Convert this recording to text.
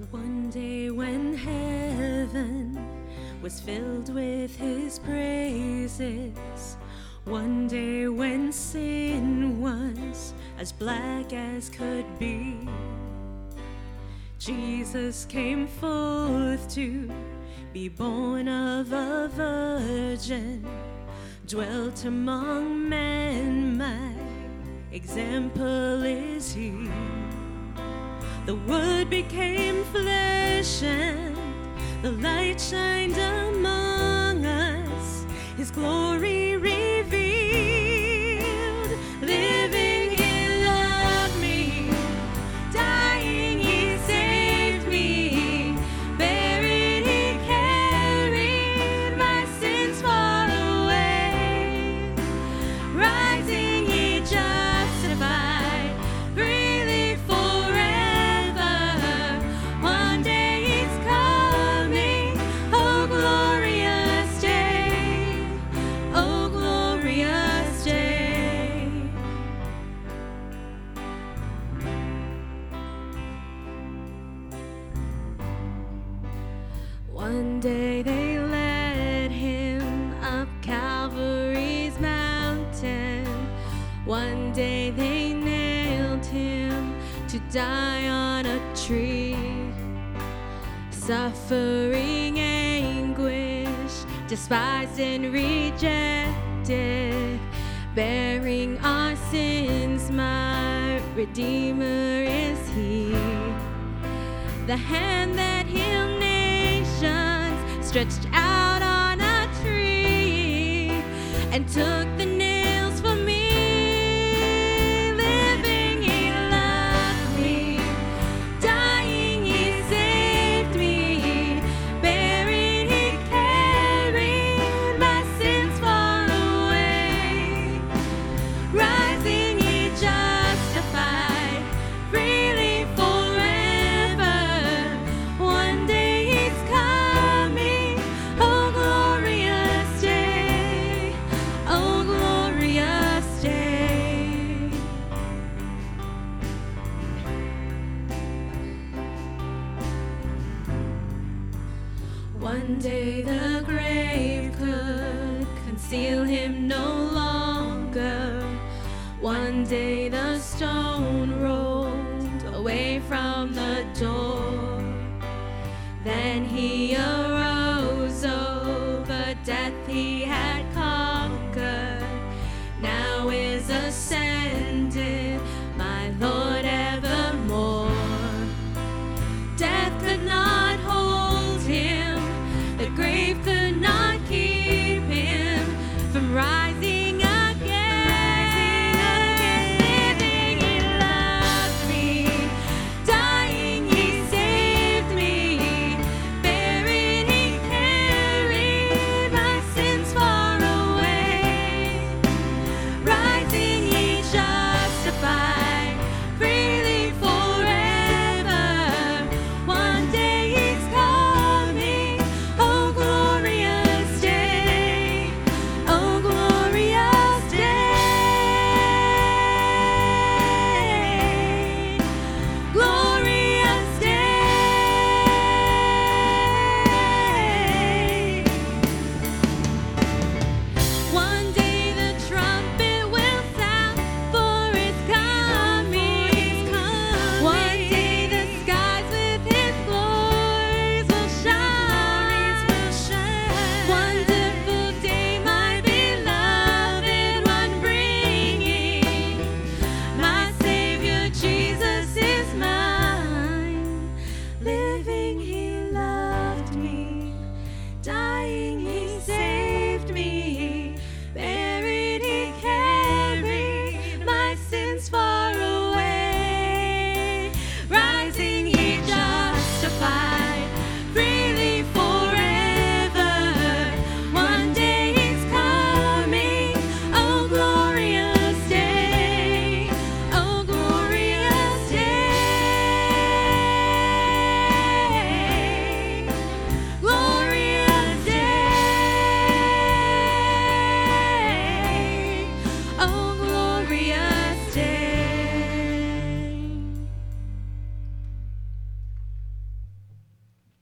One day when heaven was filled with his praises, one day when sin was as black as could be, Jesus came forth to be born of a virgin, dwelt among men, my example is he. The Word became flesh and the light shined among us, his glory revealed. Living he loved me, dying he saved me, buried he carried my sins far away, rising he justified, freely forever. One day he's coming, oh glorious day, oh glorious day. One day they led him up Calvary's mountain. One day they nailed him to die on a tree. Suffering anguish, despised and rejected, bearing our sins, my Redeemer is he. The hand that healed nations stretched out on a tree and took the nails for me. Living he loved me, dying he saved me, buried he carried my sins far away, rising he justified, freely forever. One day he's coming, oh glorious day, oh glorious day. One day the grave could conceal him no longer. One day the stone rolled away from the door. Then he arose